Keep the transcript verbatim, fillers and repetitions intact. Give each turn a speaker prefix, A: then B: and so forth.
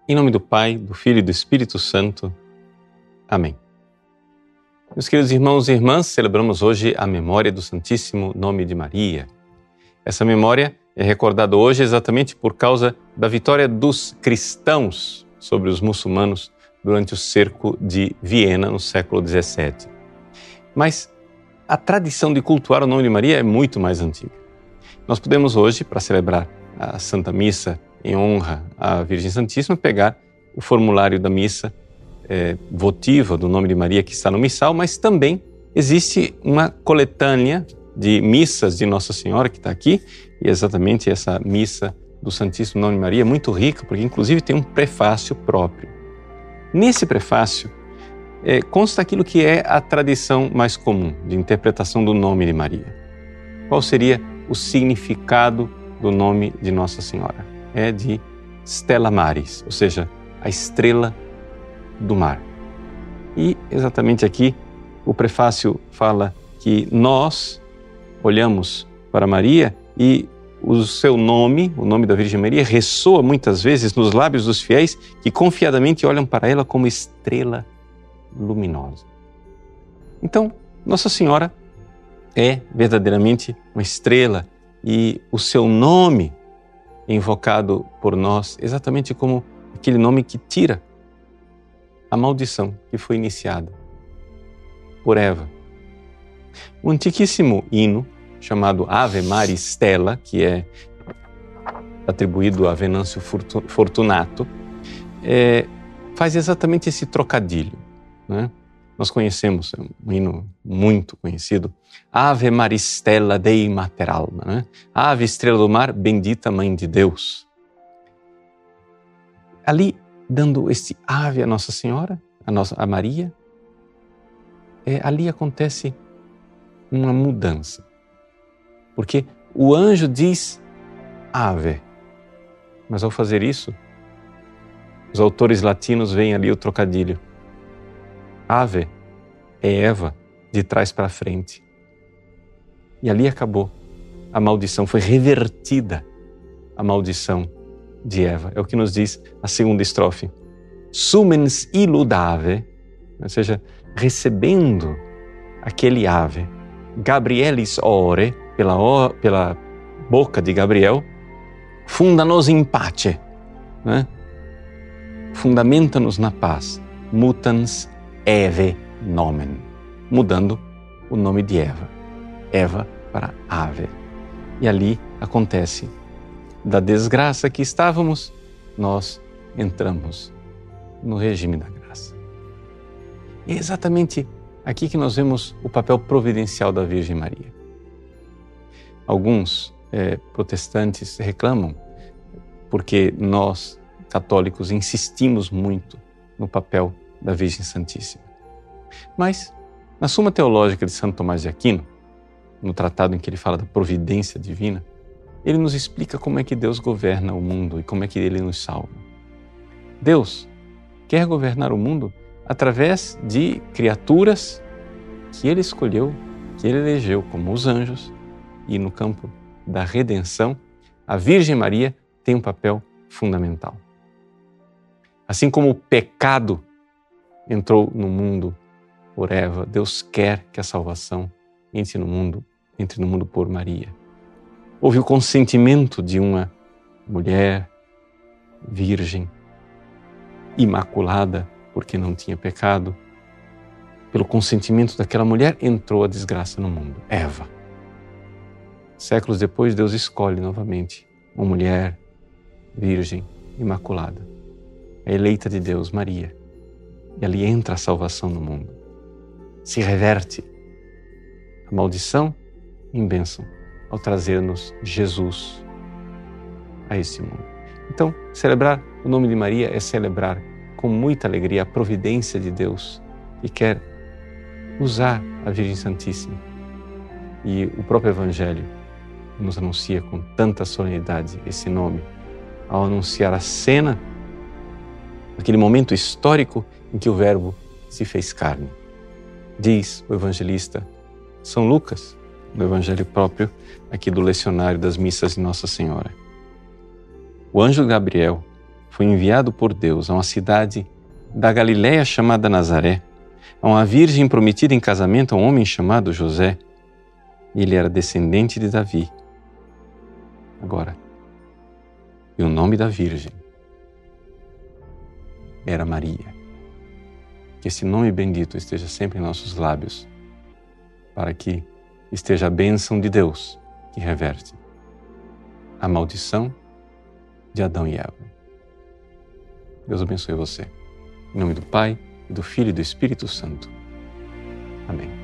A: Em nome do Pai, do Filho e do Espírito Santo. Amém. Meus queridos irmãos e irmãs, celebramos hoje a memória do Santíssimo Nome de Maria. Essa memória é recordada hoje exatamente por causa da vitória dos cristãos sobre os muçulmanos durante o cerco de Viena no século dezessete. Mas a tradição de cultuar o nome de Maria é muito mais antiga. Nós podemos hoje, para celebrar a Santa Missa em honra à Virgem Santíssima, pegar o formulário da missa é, votiva do nome de Maria que está no missal, mas também existe uma coletânea de missas de Nossa Senhora que está aqui, e exatamente essa missa do Santíssimo Nome de Maria é muito rica, porque inclusive tem um prefácio próprio. Nesse prefácio é, consta aquilo que é a tradição mais comum de interpretação do nome de Maria. Qual seria o significado do nome de Nossa Senhora? É de Stella Maris, ou seja, a estrela do mar. E exatamente aqui o prefácio fala que nós olhamos para Maria e o seu nome, o nome da Virgem Maria, ressoa muitas vezes nos lábios dos fiéis que confiadamente olham para ela como estrela luminosa. Então, Nossa Senhora é verdadeiramente uma estrela e o seu nome é invocado por nós exatamente como aquele nome que tira a maldição que foi iniciada por Eva. O antiquíssimo hino chamado Ave Maris Stella, que é atribuído a Venâncio Fortunato, é, faz exatamente esse trocadilho, né? Nós conhecemos, é um hino muito conhecido, Ave Maris Stella Dei Mater Alma, né? Ave Estrela do Mar, bendita Mãe de Deus. Ali, dando este ave a Nossa Senhora, a, nossa, a Maria, é, ali acontece uma mudança. Porque o anjo diz ave, mas ao fazer isso, os autores latinos veem ali o trocadilho. Ave é Eva de trás para frente. E ali acabou. A maldição foi revertida. A maldição de Eva. É o que nos diz a segunda estrofe. Sumens illudave, ou seja, recebendo aquele ave, Gabrielis ore, pela, pela boca de Gabriel, funda-nos in pace, né? Fundamenta-nos na paz. Mutans Eve nomen, mudando o nome de Eva. Eva para ave. E ali acontece, da desgraça que estávamos, nós entramos no regime da graça. E é exatamente aqui que nós vemos o papel providencial da Virgem Maria. Alguns é, protestantes reclamam porque nós, católicos, insistimos muito no papel da Virgem Santíssima. Mas, na Suma Teológica de Santo Tomás de Aquino, no tratado em que ele fala da providência divina, ele nos explica como é que Deus governa o mundo e como é que ele nos salva. Deus quer governar o mundo através de criaturas que ele escolheu, que ele elegeu, como os anjos, e no campo da redenção, a Virgem Maria tem um papel fundamental. Assim como o pecado entrou no mundo por Eva, Deus quer que a salvação entre no mundo, entre no mundo por Maria. Houve o consentimento de uma mulher virgem, imaculada, porque não tinha pecado. Pelo consentimento daquela mulher, entrou a desgraça no mundo, Eva. Séculos depois, Deus escolhe novamente uma mulher virgem, imaculada, a eleita de Deus, Maria. E ali entra a salvação no mundo. Se reverte a maldição em bênção ao trazer-nos Jesus a este mundo. Então, celebrar o nome de Maria é celebrar com muita alegria a providência de Deus que quer usar a Virgem Santíssima. E o próprio Evangelho nos anuncia com tanta solenidade esse nome, ao anunciar a cena, aquele momento histórico em que o Verbo se fez carne. Diz o evangelista São Lucas, no Evangelho próprio, aqui do lecionário das missas de Nossa Senhora. O anjo Gabriel foi enviado por Deus a uma cidade da Galiléia chamada Nazaré, a uma virgem prometida em casamento a um homem chamado José. Ele era descendente de Davi. Agora, e o nome da virgem era Maria. Que esse nome bendito esteja sempre em nossos lábios, para que esteja a bênção de Deus que reverte a maldição de Adão e Eva. Deus abençoe você. Em nome do Pai, do Filho e do Espírito Santo. Amém.